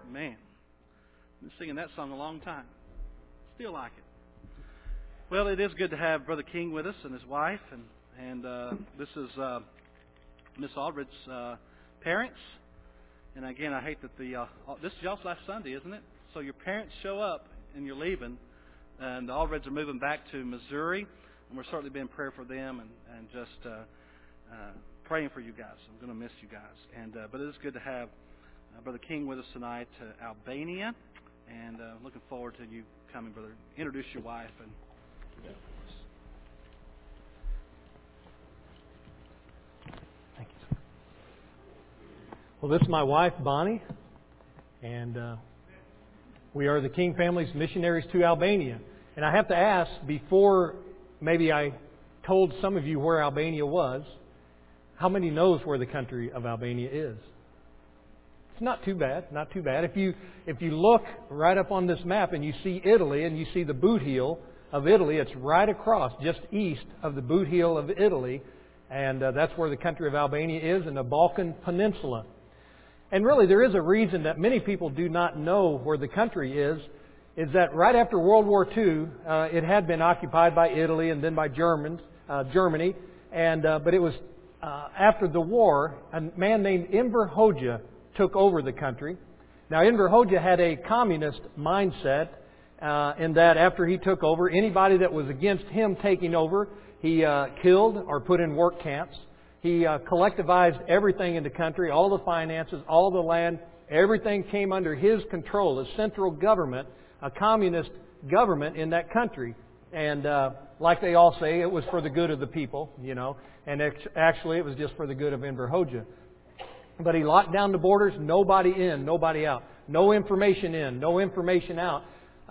Man, I've been singing that song a long time. Still like it. Well, it is good to have Brother King with us and his wife, and this is Miss Aldred's parents. And again, I hate that this is y'all's last Sunday, isn't it? So your parents show up and you're leaving, and the Aldreds are moving back to Missouri, and we're certainly being prayer for them and just praying for you guys. I'm going to miss you guys, but it is good to have Brother King with us tonight to Albania, and looking forward to you coming, brother. Introduce your wife and do that for us. Thank you, sir. Well, this is my wife, Bonnie, and we are the King family's missionaries to Albania. And I have to ask, before maybe I told some of you where Albania was, how many knows where the country of Albania is? It's not too bad, not too bad. If you look right up on this map and you see Italy and you see the boot heel of Italy, it's right across, just east of the boot heel of Italy, and that's where the country of Albania is, in the Balkan Peninsula. And really, there is a reason that many people do not know where the country is that right after World War II, it had been occupied by Italy and then by Germany, but it was after the war, a man named Enver Hoxha took over the country. Now, Enver Hoxha had a communist mindset in that after he took over, anybody that was against him taking over, he killed or put in work camps. He collectivized everything in the country, all the finances, all the land, everything came under his control, a central government, a communist government in that country. And like they all say, it was for the good of the people, you know, and actually it was just for the good of Enver Hoxha. But he locked down the borders, nobody in, nobody out. No information in, no information out.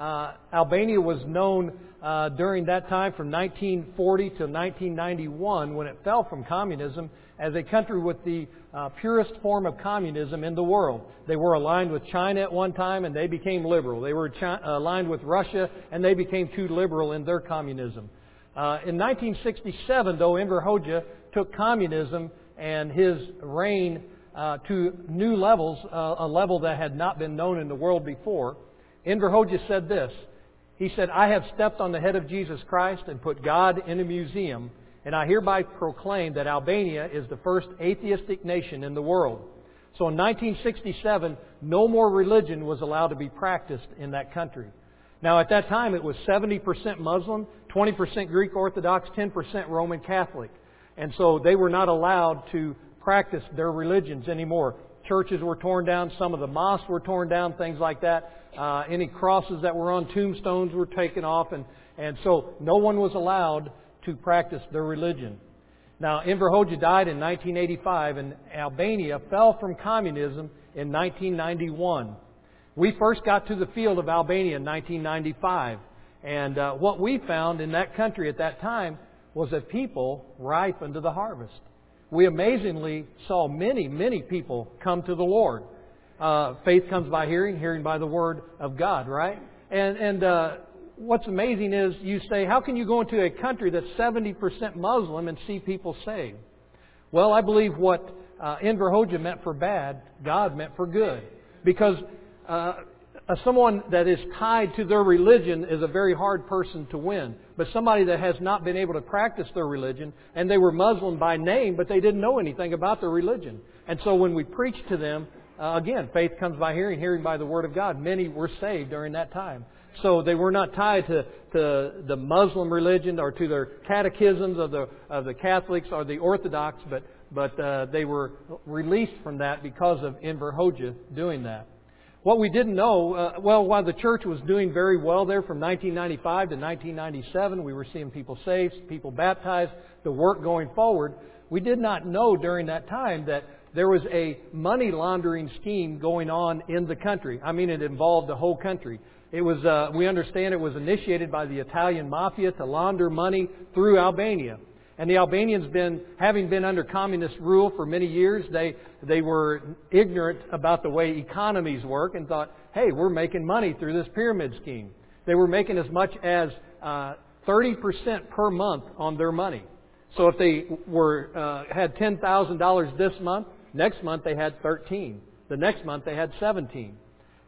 Albania was known during that time from 1940 to 1991, when it fell from communism, as a country with the purest form of communism in the world. They were aligned with China at one time and they became liberal. They were aligned with Russia and they became too liberal in their communism. In 1967, though, Enver Hoxha took communism and his reign to new levels, a level that had not been known in the world before. Enver Hoxha said this. He said, "I have stepped on the head of Jesus Christ and put God in a museum, and I hereby proclaim that Albania is the first atheistic nation in the world." So in 1967, no more religion was allowed to be practiced in that country. Now at that time it was 70% Muslim, 20% Greek Orthodox, 10% Roman Catholic. And so they were not allowed to practice their religions anymore. Churches were torn down, some of the mosques were torn down, things like that. Any crosses that were on tombstones were taken off, and so no one was allowed to practice their religion. Now, Enver Hoxha died in 1985, and Albania fell from communism in 1991. We first got to the field of Albania in 1995, and what we found in that country at that time was a people ripe unto the harvest. We amazingly saw many, many people come to the Lord. Faith comes by hearing, hearing by the Word of God, right? And what's amazing is you say, how can you go into a country that's 70% Muslim and see people saved? Well, I believe what Enver Hoxha meant for bad, God meant for good. Because someone that is tied to their religion is a very hard person to win. But somebody that has not been able to practice their religion, and they were Muslim by name, but they didn't know anything about their religion. And so when we preach to them, again, faith comes by hearing, hearing by the Word of God. Many were saved during that time. So they were not tied to the Muslim religion or to their catechisms of the Catholics or the Orthodox, but they were released from that because of Enver Hoxha doing that. What we didn't know, while the church was doing very well there from 1995 to 1997, we were seeing people saved, people baptized, the work going forward. We did not know during that time that there was a money laundering scheme going on in the country. I mean, it involved the whole country. It was, we understand it was initiated by the Italian mafia to launder money through Albania. And the Albanians, having been under communist rule for many years, they were ignorant about the way economies work and thought, hey, we're making money through this pyramid scheme. They were making as much as 30% per month on their money. So if they had $10,000 this month, next month they had 13. The next month they had 17.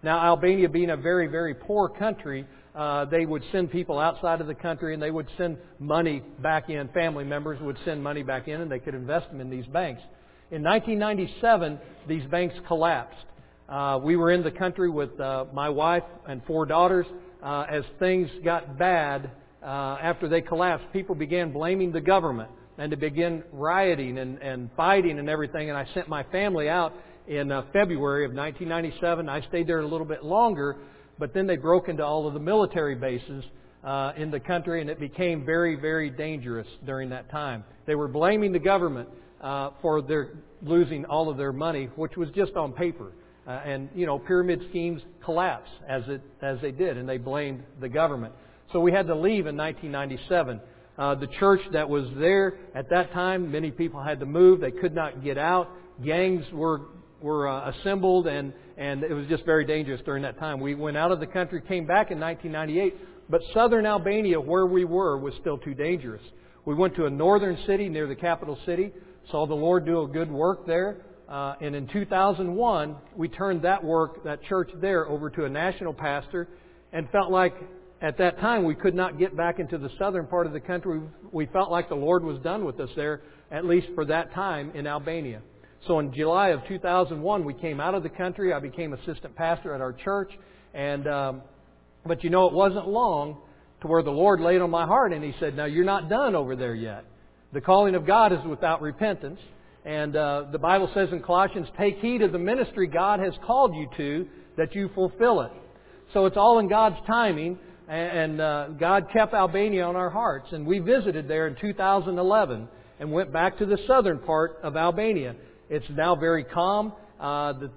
Now, Albania being a very, very poor country, they would send people outside of the country and they would send money back in. Family members would send money back in and they could invest them in these banks. In 1997, these banks collapsed. We were in the country with my wife and 4 daughters. As things got bad after they collapsed, people began blaming the government and to begin rioting and fighting and everything. And I sent my family out in February of 1997. I stayed there a little bit longer, but then they broke into all of the military bases in the country, and it became very, very dangerous during that time. They were blaming the government for their losing all of their money, which was just on paper. And pyramid schemes collapse as they did, and they blamed the government. So we had to leave in 1997. The church that was there at that time, many people had to move. They could not get out. Gangs were assembled, and it was just very dangerous during that time. We went out of the country, came back in 1998, but southern Albania, where we were, was still too dangerous. We went to a northern city near the capital city, saw the Lord do a good work there. And in 2001, we turned that church there over to a national pastor, and felt like at that time we could not get back into the southern part of the country. We felt like the Lord was done with us there, at least for that time in Albania. So in July of 2001, we came out of the country. I became assistant pastor at our church. But it wasn't long to where the Lord laid on my heart, and He said, "Now you're not done over there yet. The calling of God is without repentance." And the Bible says in Colossians, "Take heed of the ministry God has called you to, that you fulfill it." So it's all in God's timing, and God kept Albania on our hearts. And we visited there in 2011 and went back to the southern part of Albania. It's now very calm. The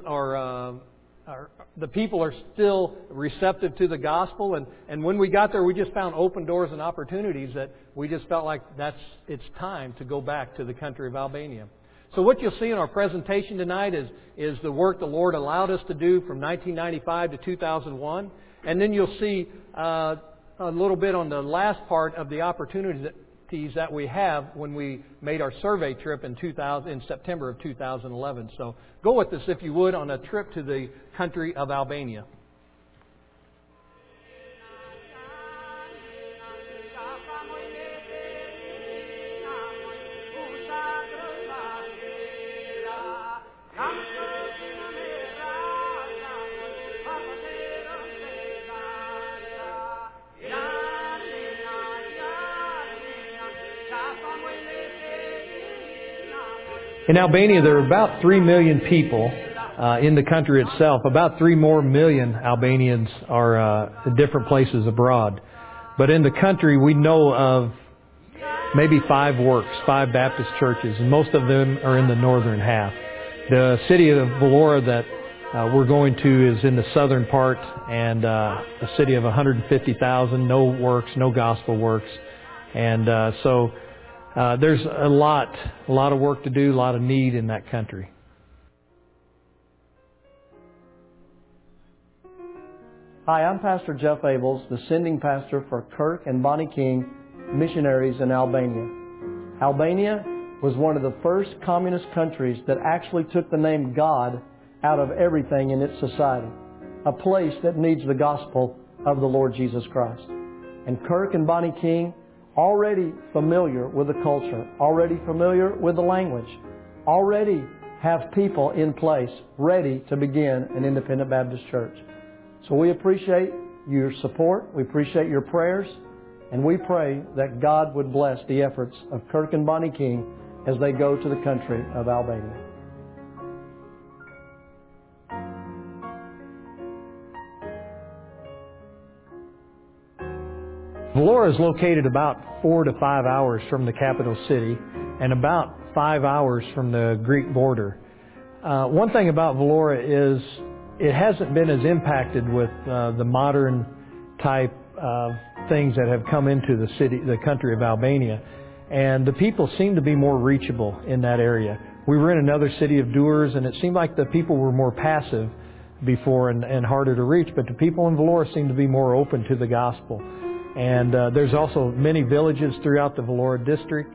people are still receptive to the gospel. And when we got there, we just found open doors and opportunities that we just felt like it's time to go back to the country of Albania. So what you'll see in our presentation tonight is the work the Lord allowed us to do from 1995 to 2001. And then you'll see a little bit on the last part of the opportunities that we have when we made our survey trip in September of 2011. So go with us, if you would, on a trip to the country of Albania. In Albania, there are about 3 million people in the country itself. About 3 more million Albanians are in different places abroad. But in the country, we know of maybe 5 5 Baptist churches, and most of them are in the northern half. The city of Vlora that we're going to is in the southern part, and a city of 150,000, no works, no gospel works. And so there's a lot of work to do, a lot of need in that country. Hi, I'm Pastor Jeff Abels, the sending pastor for Kirk and Bonnie King Missionaries in Albania. Albania was one of the first communist countries that actually took the name God out of everything in its society, a place that needs the gospel of the Lord Jesus Christ. And Kirk and Bonnie King, already familiar with the culture, already familiar with the language, already have people in place ready to begin an independent Baptist church. So we appreciate your support, we appreciate your prayers, and we pray that God would bless the efforts of Kirk and Bonnie King as they go to the country of Albania. Vlora is located about 4 to 5 hours from the capital city and about 5 hours from the Greek border. One thing about Vlora is it hasn't been as impacted with the modern type of things that have come into the country of Albania. And the people seem to be more reachable in that area. We were in another city of Durrës, and it seemed like the people were more passive before and harder to reach. But the people in Vlora seem to be more open to the gospel. And there's also many villages throughout the Vlora district.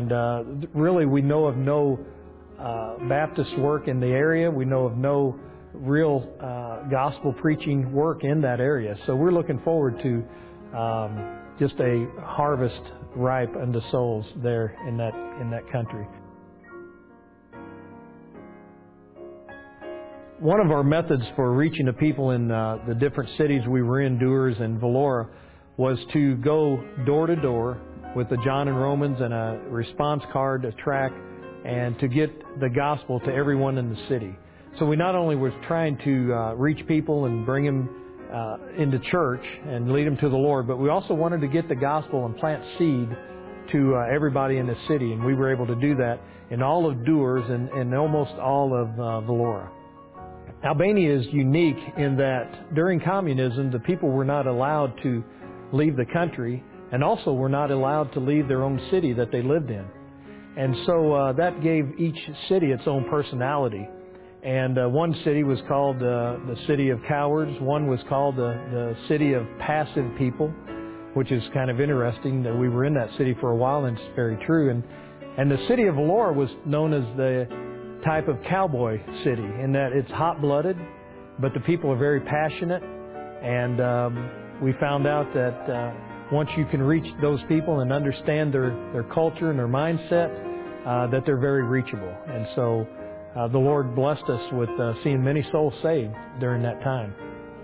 And really we know of no Baptist work in the area. We know of no real gospel preaching work in that area. So we're looking forward to just a harvest ripe unto souls there in that country. One of our methods for reaching the people in the different cities we were in, Dewars and Valora, was to go door to door with the John and Romans and a response card, a tract, and to get the gospel to everyone in the city. So we not only was trying to reach people and bring them into church and lead them to the Lord, but we also wanted to get the gospel and plant seed to everybody in the city. And we were able to do that in all of Dewars and almost all of Valora. Albania is unique in that during communism, the people were not allowed to leave the country and also were not allowed to leave their own city that they lived in. And so that gave each city its own personality. And one city was called the City of Cowards. One was called the City of Passive People, which is kind of interesting that we were in that city for a while, and it's very true. And the city of Valora was known as the type of cowboy city in that it's hot-blooded, but the people are very passionate. And we found out that once you can reach those people and understand their culture and their mindset, that they're very reachable. And so the Lord blessed us with seeing many souls saved during that time.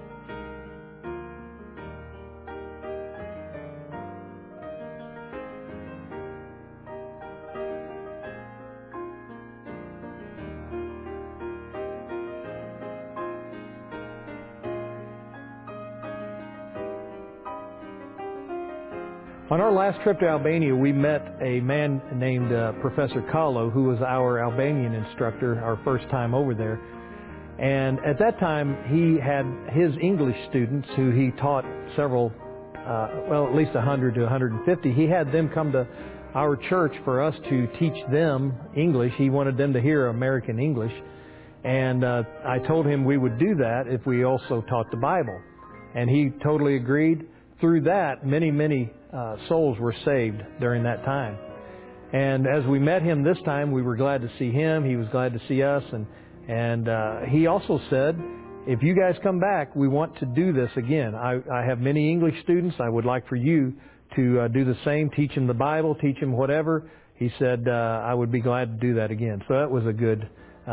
On our last trip to Albania, we met a man named Professor Kahlo, who was our Albanian instructor our first time over there. And at that time, he had his English students, who he taught several, at least 100 to 150. He had them come to our church for us to teach them English. He wanted them to hear American English. And I told him we would do that if we also taught the Bible. And he totally agreed. Through that, many souls were saved during that time. And as we met him this time, we were glad to see him. He was glad to see us. And he also said, if you guys come back, we want to do this again. I have many English students. I would like for you to do the same, teach them the Bible, teach them whatever. He said, I would be glad to do that again. So that was a good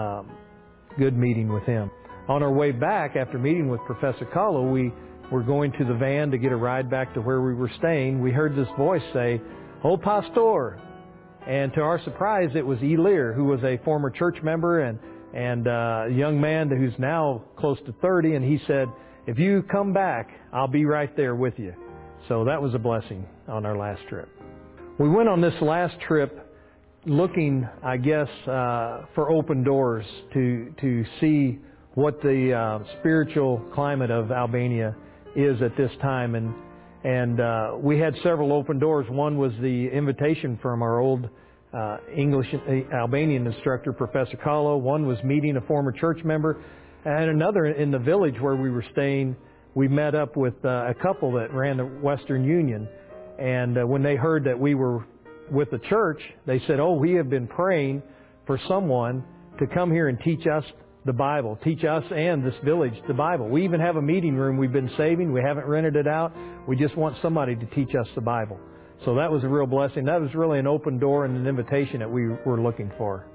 meeting with him. On our way back, after meeting with Professor Kahlo, we were going to the van to get a ride back to where we were staying. We heard this voice say, "O Pastor." And to our surprise, it was Elir, who was a former church member and a young man who's now close to 30. And he said, "If you come back, I'll be right there with you." So that was a blessing on our last trip. We went on this last trip looking, I guess, for open doors to see what the spiritual climate of Albania is at this time. And we had several open doors. One was the invitation from our old English Albanian instructor, Professor Kahlo. One was meeting a former church member. And another, in the village where we were staying, we met up with a couple that ran the Western Union. And when they heard that we were with the church, they said, "Oh, we have been praying for someone to come here and teach us the Bible, teach us and this village the Bible. We even have a meeting room we've been saving. We haven't rented it out. We just want somebody to teach us the Bible." So that was a real blessing. That was really an open door and an invitation that we were looking for.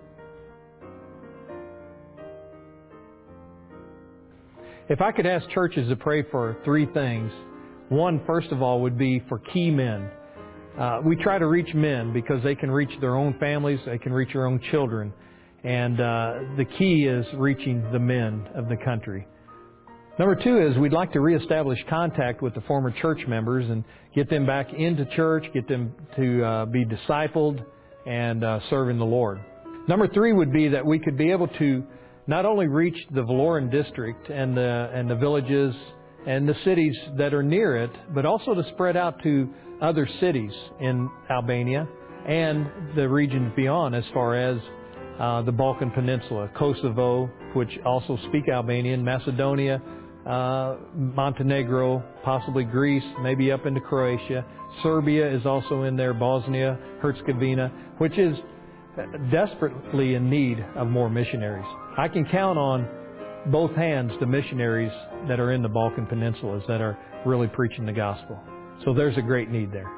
If I could ask churches to pray for three things, one, first of all, would be for key men. We try to reach men because they can reach their own families, they can reach their own children. And the key is reaching the men of the country. Number two is we'd like to reestablish contact with the former church members and get them back into church, get them to be discipled and serving the Lord. Number three would be that we could be able to not only reach the Valoran district and the villages and the cities that are near it, but also to spread out to other cities in Albania and the regions beyond, as far as the Balkan Peninsula, Kosovo, which also speak Albanian, Macedonia, Montenegro, possibly Greece, maybe up into Croatia. Serbia is also in there, Bosnia, Herzegovina, which is desperately in need of more missionaries. I can count on both hands to missionaries that are in the Balkan Peninsulas that are really preaching the gospel. So there's a great need there.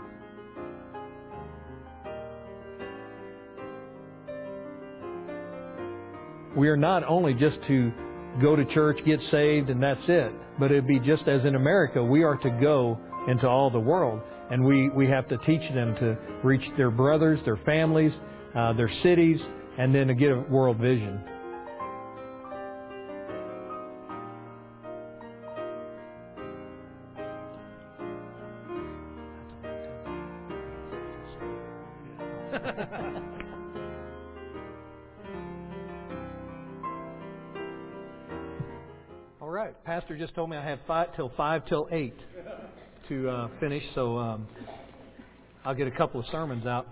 We are not only just to go to church, get saved, and that's it. But it'd be just as in America, we are to go into all the world. And we have to teach them to reach their brothers, their families, their cities, and then to get a world vision. All right, Pastor just told me I have 5 till 8 to finish, so I'll get a couple of sermons out.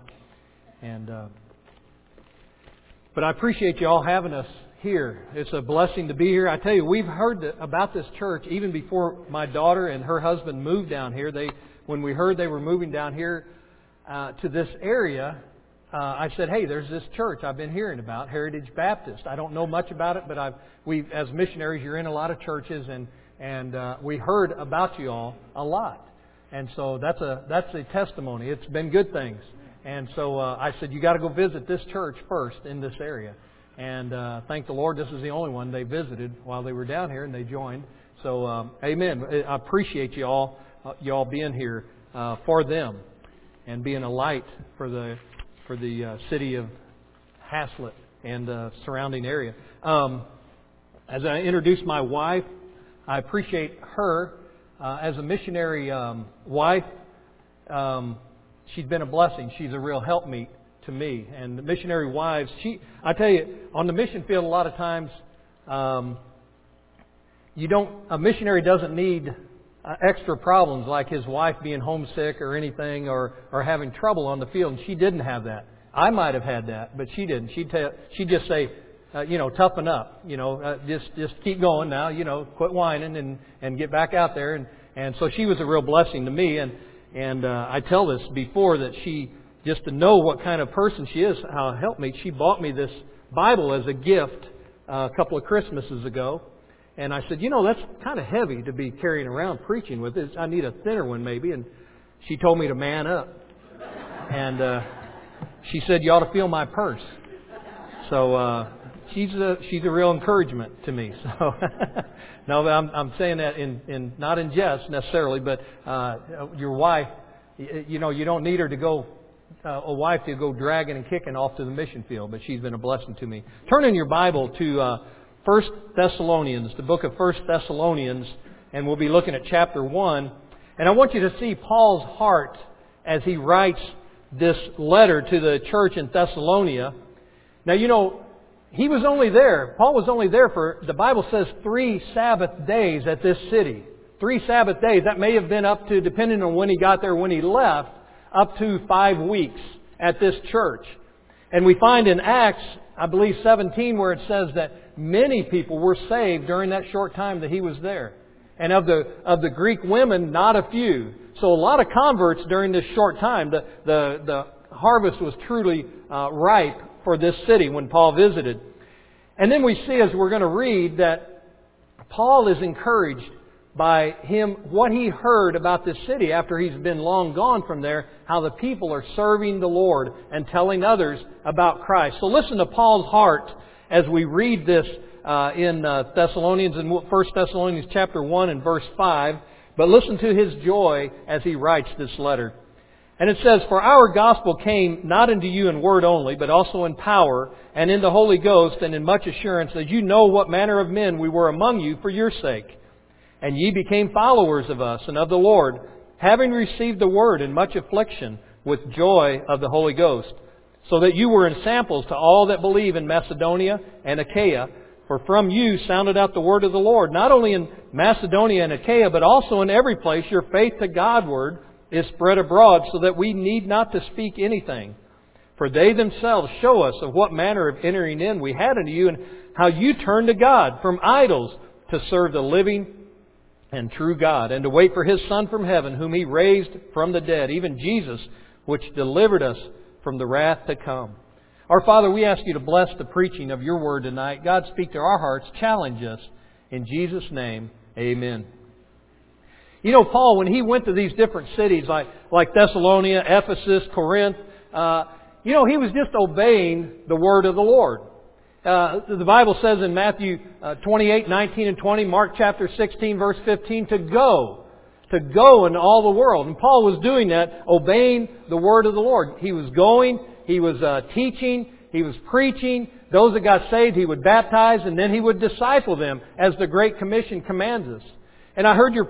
But I appreciate you all having us here. It's a blessing to be here. I tell you, we've heard about this church even before my daughter and her husband moved down here. When we heard they were moving down here to this area, I said, hey, there's this church I've been hearing about, Heritage Baptist. I don't know much about it, but as missionaries, you're in a lot of churches, and we heard about you all a lot. And so that's a testimony. It's been good things. And so I said, you got to go visit this church first in this area. And thank the Lord, this is the only one they visited while they were down here, and they joined. So, amen. I appreciate you all being here for them and being a light for the city of Haslett and surrounding area. As I introduce my wife, I appreciate her as a missionary wife. She's been a blessing. She's a real helpmeet to me. And the missionary wives, I tell you, on the mission field, a lot of times, a missionary doesn't need extra problems like his wife being homesick or anything or having trouble on the field. And she didn't have that. I might have had that, but she didn't. She'd just say, toughen up. Just keep going now. Quit whining and get back out there. And so she was a real blessing to me. And I tell this before that just to know what kind of person she is, how it helped me, she bought me this Bible as a gift a couple of Christmases ago. And I said, that's kind of heavy to be carrying around preaching with. I need a thinner one maybe. And she told me to man up. And she said, you ought to feel my purse. So she's a real encouragement to me. So no, I'm saying that in not in jest necessarily, but your wife, you don't need her to go, a wife to go dragging and kicking off to the mission field, but she's been a blessing to me. Turn in your Bible to 1 Thessalonians, the book of 1 Thessalonians, and we'll be looking at chapter 1. And I want you to see Paul's heart as he writes this letter to the church in Thessalonia. Now, he was only there. Paul was only there for, the Bible says, 3 Sabbath days at this city. 3 Sabbath days. That may have been up to, depending on when he got there, when he left, up to 5 weeks at this church. And we find in Acts, I believe 17, where it says that many people were saved during that short time that he was there. And of the Greek women, not a few. So a lot of converts during this short time. The harvest was truly ripe for this city when Paul visited. And then we see, as we're going to read, that Paul is encouraged by what he heard about this city after he's been long gone from there, how the people are serving the Lord and telling others about Christ. So listen to Paul's heart as we read this in Thessalonians, in 1 Thessalonians chapter 1 and verse 5. But listen to his joy as he writes this letter. And it says, for our gospel came not unto you in word only, but also in power, and in the Holy Ghost, and in much assurance, that you know what manner of men we were among you for your sake. And ye became followers of us and of the Lord, having received the word in much affliction, with joy of the Holy Ghost, so that you were ensamples to all that believe in Macedonia and Achaia. For from you sounded out the word of the Lord, not only in Macedonia and Achaia, but also in every place your faith to Godward is spread abroad, so that we need not to speak anything. For they themselves show us of what manner of entering in we had unto you, and how you turned to God from idols to serve the living and true God, and to wait for His Son from heaven, whom He raised from the dead, even Jesus, which delivered us from the wrath to come. Our Father, we ask You to bless the preaching of Your Word tonight. God, speak to our hearts, challenge us, In Jesus' name, amen. You know, Paul, when he went to these different cities like Thessalonica, Ephesus, Corinth, he was just obeying the word of the Lord. The Bible says in Matthew 28, 19 and 20, Mark chapter 16, verse 15, to go in all the world. And Paul was doing that, obeying the word of the Lord. He was going, he was teaching, he was preaching. Those that got saved, he would baptize, and then he would disciple them as the Great Commission commands us. And I heard your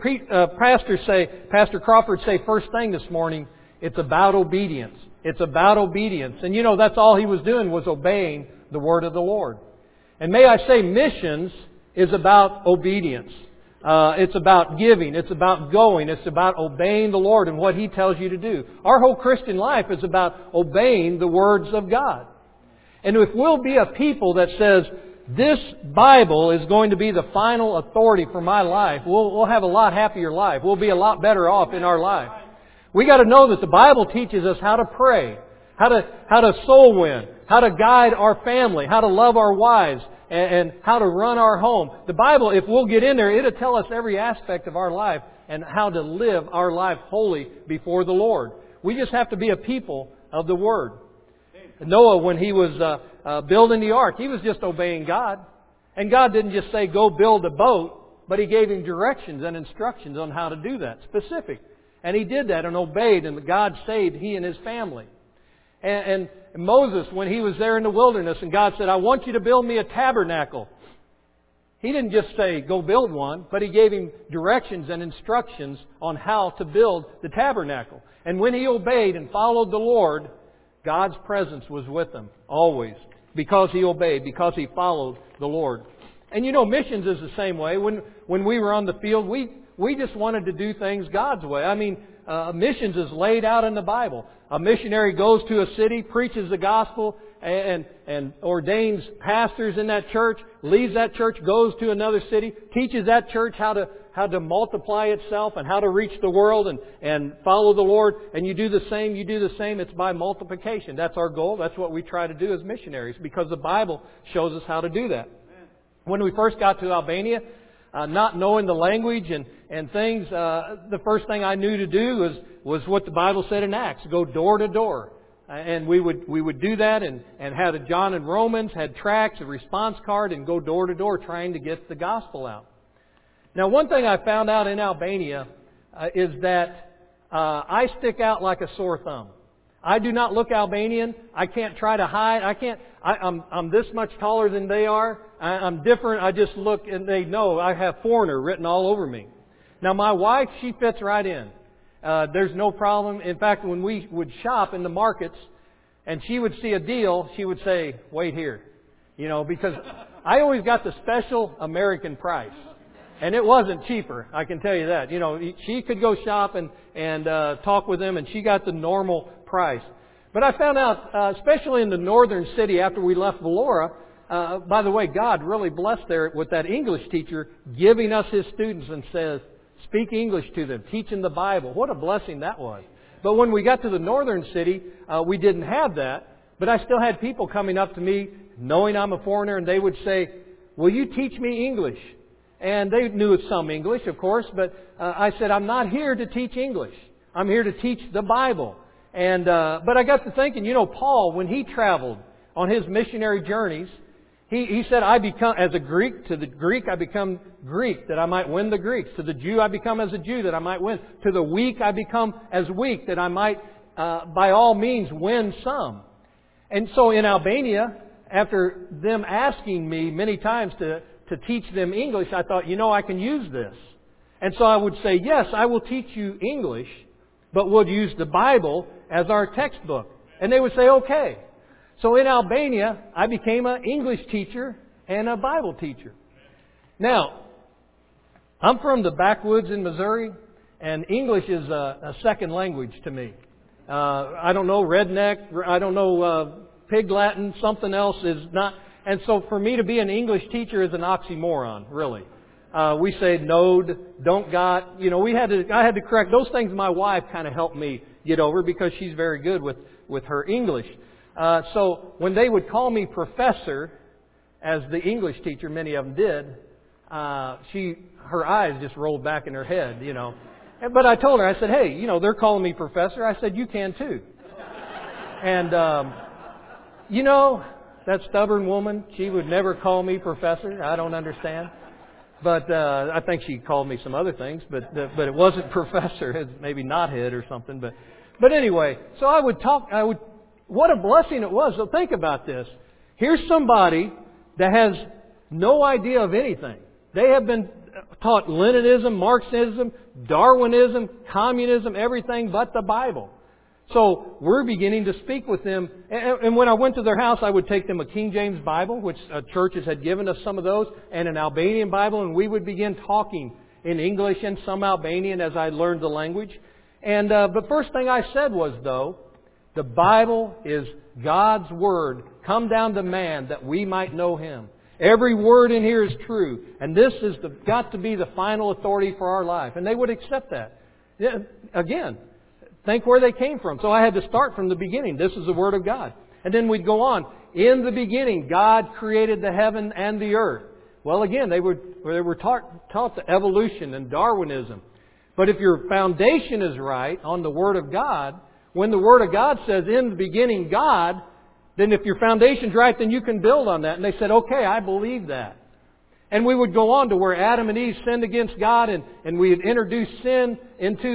Pastor Crawford say first thing this morning, it's about obedience. It's about obedience. And that's all he was doing was obeying the word of the Lord. And may I say, missions is about obedience. It's about giving. It's about going. It's about obeying the Lord and what He tells you to do. Our whole Christian life is about obeying the words of God. And if we'll be a people that says, this Bible is going to be the final authority for my life, we'll have a lot happier life. We'll be a lot better off in our life. We got to know that the Bible teaches us how to pray, how to soul win, how to guide our family, how to love our wives, and how to run our home. The Bible, if we'll get in there, it'll tell us every aspect of our life and how to live our life holy before the Lord. We just have to be a people of the Word. Noah, when he was building the ark, he was just obeying God. And God didn't just say, go build a boat, but He gave him directions and instructions on how to do that, specific. And he did that and obeyed, and God saved he and his family. And Moses, when he was there in the wilderness, and God said, I want you to build me a tabernacle. He didn't just say, go build one, but He gave him directions and instructions on how to build the tabernacle. And when he obeyed and followed the Lord, God's presence was with him, always. Because he obeyed, because he followed the Lord. And missions is the same way. When we were on the field, we just wanted to do things God's way. I mean, missions is laid out in the Bible. A missionary goes to a city, preaches the gospel, and ordains pastors in that church, leaves that church, goes to another city, teaches that church how to multiply itself and how to reach the world and follow the Lord. And you do the same. It's by multiplication. That's our goal. That's what we try to do as missionaries, because the Bible shows us how to do that. When we first got to Albania, not knowing the language and things, the first thing I knew to do was what the Bible said in Acts, go door to door. And we would do that and had a John and Romans, had tracts, a response card, and go door to door trying to get the gospel out. Now, one thing I found out in Albania is that I stick out like a sore thumb. I do not look Albanian. I can't try to hide. I'm this much taller than they are. I'm different. I just look and they know I have foreigner written all over me. Now, my wife, she fits right in. There's no problem. In fact, when we would shop in the markets and she would see a deal, she would say, wait here. Because I always got the special American price. And it wasn't cheaper, I can tell you that. She could go shop and talk with them, and she got the normal price. But I found out, especially in the northern city after we left Vlora, by the way, God really blessed there with that English teacher giving us his students and says, speak English to them, teaching the Bible. What a blessing that was. But when we got to the northern city, we didn't have that. But I still had people coming up to me, knowing I'm a foreigner, and they would say, will you teach me English? And they knew some English, of course, but I said, I'm not here to teach English. I'm here to teach the Bible. And but I got to thinking, Paul, when he traveled on his missionary journeys, he said, I become, as a Greek, to the Greek I become Greek, that I might win the Greeks. To the Jew I become as a Jew, that I might win. To the weak I become as weak, that I might, by all means, win some. And so in Albania, after them asking me many times to teach them English, I thought, I can use this. And so I would say, yes, I will teach you English, but we'll use the Bible as our textbook. And they would say, okay. So in Albania, I became an English teacher and a Bible teacher. Now, I'm from the backwoods in Missouri, and English is a second language to me. I don't know redneck, I don't know Pig Latin, something else is not. And so for me to be an English teacher is an oxymoron, really. We say knowed, don't got. I had to correct those things. My wife kind of helped me get over because she's very good with her English. So when they would call me professor, as the English teacher, many of them did, her eyes just rolled back in her head, you know. But I told her, I said, hey, you know, they're calling me professor. I said, you can too. And, you know, that stubborn woman, she would never call me professor. I don't understand. But I think she called me some other things, but it wasn't professor. It's maybe knothead or something. But anyway, so what a blessing it was. So think about this. Here's somebody that has no idea of anything. They have been taught Leninism, Marxism, Darwinism, communism, everything but the Bible. So we're beginning to speak with them. And when I went to their house, I would take them a King James Bible, which churches had given us some of those, and an Albanian Bible, and we would begin talking in English and some Albanian as I learned the language. And the first thing I said was, though, the Bible is God's Word come down to man that we might know Him. Every word in here is true. And this is got to be the final authority for our life. And they would accept that. Yeah, again, think where they came from. So I had to start from the beginning. This is the Word of God. And then we'd go on. In the beginning, God created the heaven and the earth. Well, again, they were taught the evolution and Darwinism. But if your foundation is right on the Word of God, when the Word of God says, in the beginning, God, then if your foundation's right, then you can build on that. And they said, okay, I believe that. And we would go on to where Adam and Eve sinned against God, and we would introduce sin into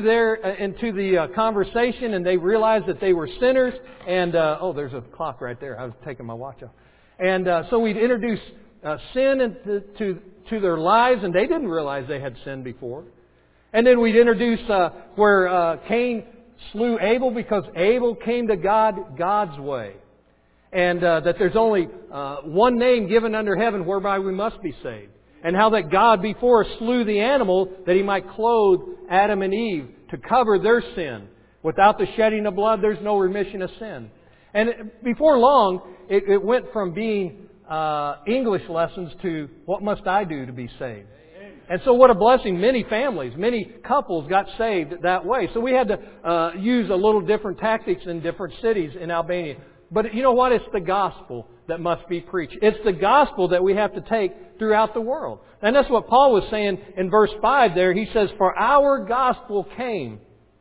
the conversation, and they realized that they were sinners. And there's a clock right there. I was taking my watch off. And so we'd introduce sin into their lives, and they didn't realize they had sinned before. And then we'd introduce where Cain slew Abel because Abel came to God God's way. And that there's only one name given under heaven whereby we must be saved. And how that God before slew the animal that He might clothe Adam and Eve to cover their sin. Without the shedding of blood, there's no remission of sin. And before long, it went from being English lessons to what must I do to be saved. And so what a blessing. Many families, many couples got saved that way. So we had to use a little different tactics in different cities in Albania. But you know what? It's the gospel that must be preached. It's the gospel that we have to take throughout the world. And that's what Paul was saying in verse 5 there. He says, for our gospel came.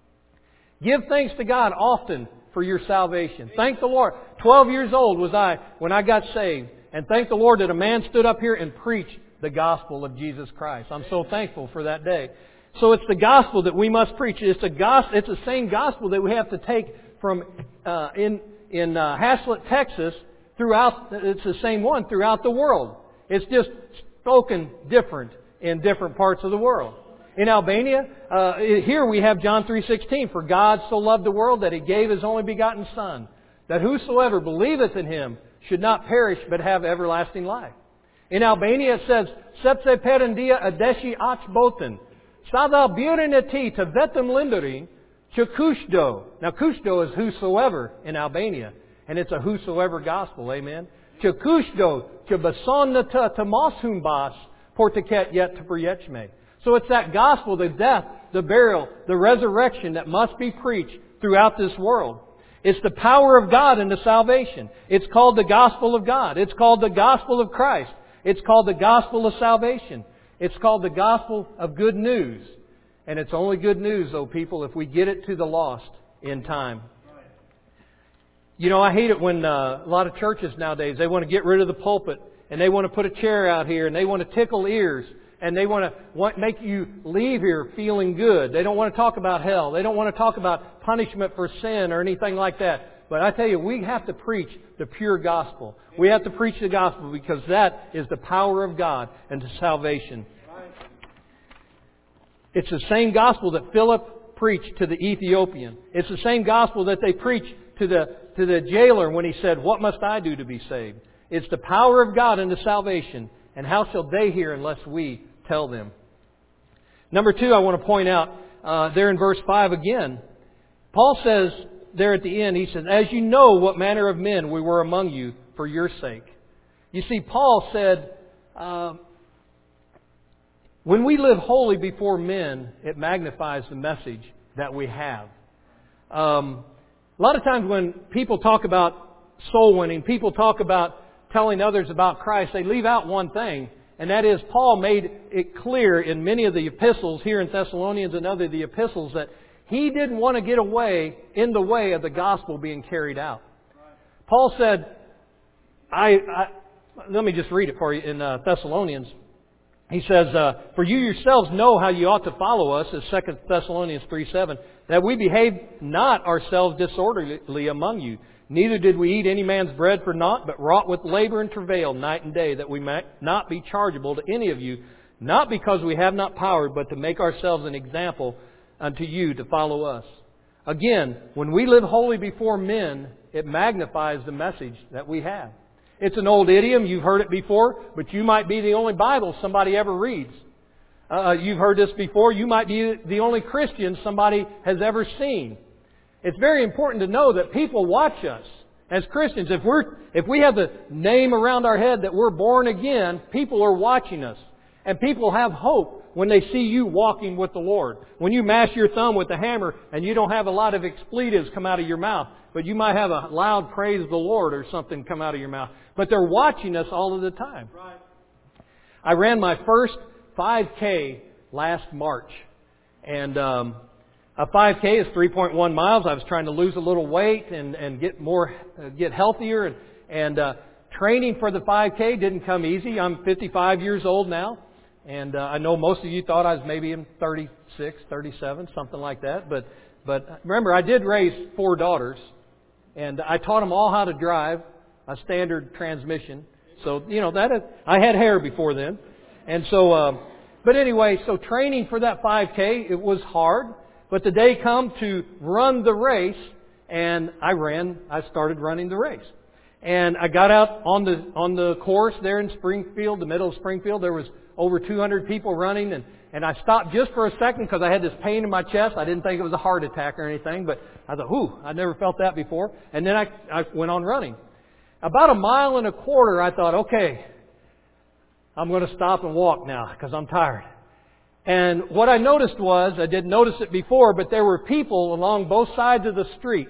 Give thanks to God often for your salvation. Thank the Lord. 12 years old was I when I got saved. And thank the Lord that a man stood up here and preached the gospel of Jesus Christ. I'm so thankful for that day. So it's the gospel that we must preach. It's the same gospel that we have to take from in Haslett, Texas, it's the same one throughout the world. It's just spoken different in different parts of the world. In Albania, here we have John 3:16, for God so loved the world that He gave His only begotten Son, that whosoever believeth in Him should not perish but have everlasting life. In Albania it says, Sepse perendia adeshi ach boten, sada biurineti to vetem linderin, Kushdo. Now, Kushdo is whosoever in Albania. And it's a whosoever gospel. Amen. Kushdo, basonnata tamashumbas, portaket yet to priechme. So it's that gospel, the death, the burial, the resurrection that must be preached throughout this world. It's the power of God into salvation. It's called the gospel of God. It's called the gospel of Christ. It's called the gospel of salvation. It's called the gospel of good news. And it's only good news, though, people, if we get it to the lost in time. You know, I hate it when a lot of churches nowadays, they want to get rid of the pulpit, and they want to put a chair out here, and they want to tickle ears, and they want to make you leave here feeling good. They don't want to talk about hell. They don't want to talk about punishment for sin or anything like that. But I tell you, we have to preach the pure gospel. We have to preach the gospel because that is the power of God and to salvation. It's the same gospel that Philip preached to the Ethiopian. It's the same gospel that they preached to the jailer when he said, what must I do to be saved? It's the power of God unto salvation. And how shall they hear unless we tell them? Number 2, I want to point out there in verse 5 again. Paul says there at the end, he says, as you know what manner of men we were among you for your sake. You see, Paul said, when we live holy before men, it magnifies the message that we have. A lot of times when people talk about soul winning, people talk about telling others about Christ, they leave out one thing, And that is, Paul made it clear in many of the epistles here in Thessalonians and other the epistles that he didn't want to get away in the way of the gospel being carried out. Paul said, let me just read it for you in Thessalonians. He says, for you yourselves know how you ought to follow us, as 2 Thessalonians 3:7, that we behave not ourselves disorderly among you. Neither did we eat any man's bread for naught, but wrought with labor and travail night and day, that we might not be chargeable to any of you, not because we have not power, but to make ourselves an example unto you to follow us. Again, when we live holy before men, it magnifies the message that we have. It's an old idiom, you've heard it before, but you might be the only Bible somebody ever reads. You've heard this before, you might be the only Christian somebody has ever seen. It's very important to know that people watch us as Christians. If we have the name around our head that we're born again, people are watching us. And people have hope when they see you walking with the Lord. When you mash your thumb with the hammer and you don't have a lot of expletives come out of your mouth, but you might have a loud praise the Lord or something come out of your mouth. But they're watching us all of the time. Right. I ran my first 5K last March. And a 5K is 3.1 miles. I was trying to lose a little weight and get healthier. And training for the 5K didn't come easy. I'm 55 years old now. And I know most of you thought I was maybe in 36, 37, something like that. But remember, I did raise 4 daughters. And I taught them all how to drive a standard transmission. So, I had hair before then. And so, but anyway, so training for that 5K, it was hard. But the day come to run the race, and I started running the race. And I got out on the course there in Springfield, the middle of Springfield. There was over 200 people running, and I stopped just for a second because I had this pain in my chest. I didn't think it was a heart attack or anything, but I thought, I never felt that before. And then I went on running. About 1.25 miles, I thought, okay, I'm going to stop and walk now because I'm tired. And what I noticed was, I didn't notice it before, but there were people along both sides of the street.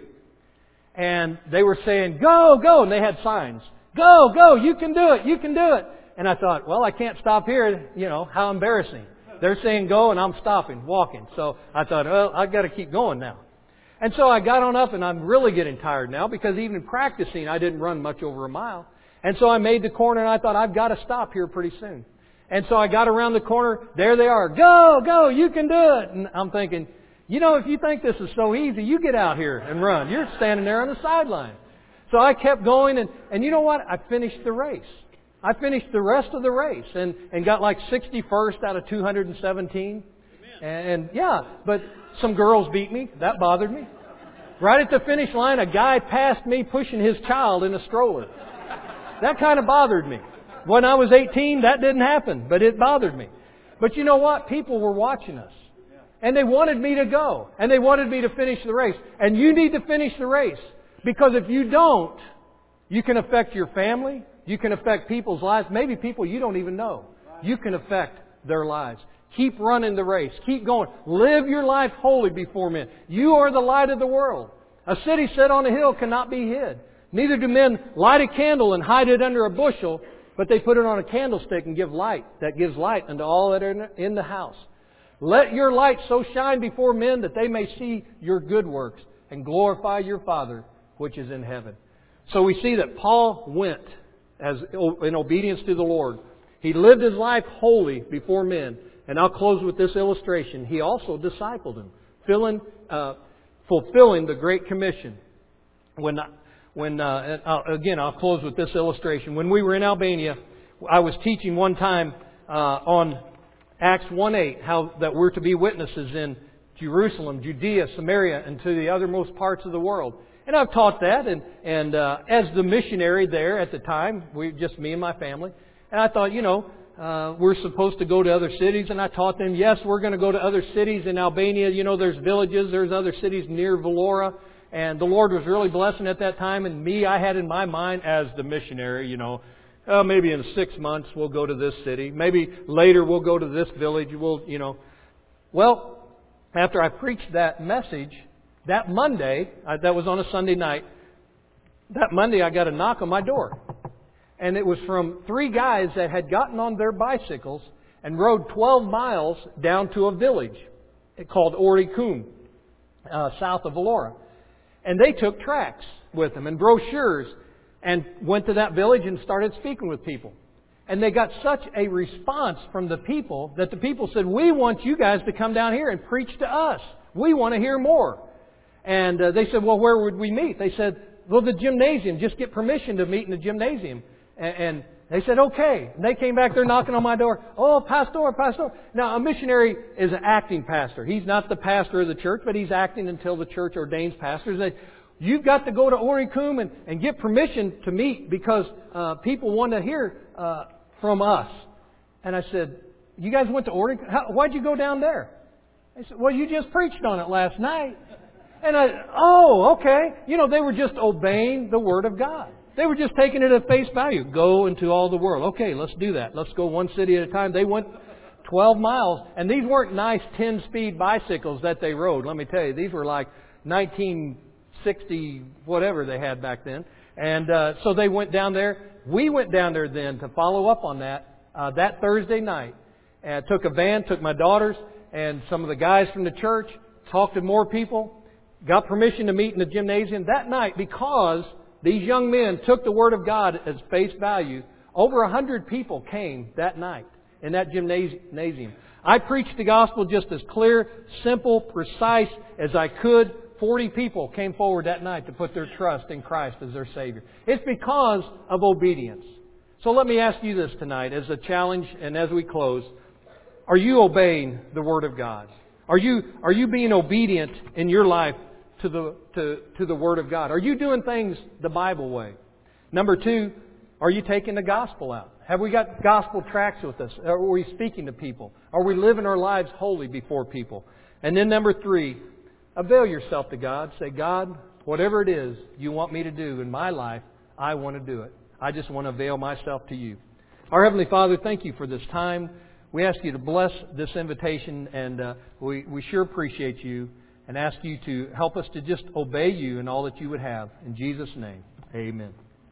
And they were saying, go, go, and they had signs. Go, go, you can do it, you can do it. And I thought, well, I can't stop here, how embarrassing. They're saying go and I'm stopping, walking. So I thought, well, I've got to keep going now. And so I got on up and I'm really getting tired now because even practicing, I didn't run much over 1 mile. And so I made the corner and I thought, I've got to stop here pretty soon. And so I got around the corner. There they are. Go, go, you can do it. And I'm thinking, if you think this is so easy, you get out here and run. You're standing there on the sideline. So I kept going and you know what? I finished the race. I finished the rest of the race and got like 61st out of 217. And but some girls beat me. That bothered me. Right at the finish line, a guy passed me pushing his child in a stroller. That kind of bothered me. When I was 18, that didn't happen, but it bothered me. But you know what? People were watching us. And they wanted me to go. And they wanted me to finish the race. And you need to finish the race. Because if you don't, you can affect your family. You can affect people's lives. Maybe people you don't even know. You can affect their lives. Keep running the race. Keep going. Live your life holy before men. You are the light of the world. A city set on a hill cannot be hid. Neither do men light a candle and hide it under a bushel, but they put it on a candlestick and give light. That gives light unto all that are in the house. Let your light so shine before men that they may see your good works and glorify your Father which is in heaven. So we see that Paul went in obedience to the Lord. He lived his life holy before men. And I'll close with this illustration. He also discipled them, fulfilling the Great Commission. I'll close with this illustration. When we were in Albania, I was teaching one time on Acts 1:8, how that we're to be witnesses in Jerusalem, Judea, Samaria, and to the othermost parts of the world. And I've taught that, and as the missionary there at the time, just me and my family, and I thought, we're supposed to go to other cities, and I taught them, yes, we're going to go to other cities in Albania. There's villages, there's other cities near Vlora, and the Lord was really blessing at that time, and I had in my mind as the missionary, maybe in 6 months we'll go to this city, maybe later we'll go to this village, Well, after I preached that message, that Monday, that was on a Sunday night, that Monday I got a knock on my door. And it was from 3 guys that had gotten on their bicycles and rode 12 miles down to a village called Orikum, south of Elora. And they took tracts with them and brochures and went to that village and started speaking with people. And they got such a response from the people that the people said, "We want you guys to come down here and preach to us. We want to hear more." And they said, "Well, where would we meet?" They said, "Well, the gymnasium. Just get permission to meet in the gymnasium." And they said, "Okay." And they came back there knocking on my door. "Oh, pastor, pastor." Now, a missionary is an acting pastor. He's not the pastor of the church, but he's acting until the church ordains pastors. You've got to go to Orikum and get permission to meet because people want to hear from us. And I said, "You guys went to Orikum? Why'd you go down there?" They said, "Well, you just preached on it last night." And okay. They were just obeying the Word of God. They were just taking it at face value. Go into all the world. Okay, let's do that. Let's go one city at a time. They went 12 miles. And these weren't nice 10-speed bicycles that they rode. Let me tell you, these were like 1960, whatever they had back then. And so they went down there. We went down there then to follow up on that Thursday night. And took a van, took my daughters and some of the guys from the church, talked to more people, got permission to meet in the gymnasium that night because these young men took the Word of God as face value. Over 100 people came that night in that gymnasium. I preached the gospel just as clear, simple, precise as I could. 40 people came forward that night to put their trust in Christ as their Savior. It's because of obedience. So let me ask you this tonight as a challenge and as we close. Are you obeying the Word of God? Are you being obedient in your life to the Word of God? Are you doing things the Bible way? Number 2, are you taking the gospel out? Have we got gospel tracts with us? Are we speaking to people? Are we living our lives holy before people? And then number 3, avail yourself to God. Say, "God, whatever it is you want me to do in my life, I want to do it. I just want to avail myself to you." Our Heavenly Father, thank you for this time. We ask you to bless this invitation, and we sure appreciate you and ask you to help us to just obey you in all that you would have. In Jesus' name, amen.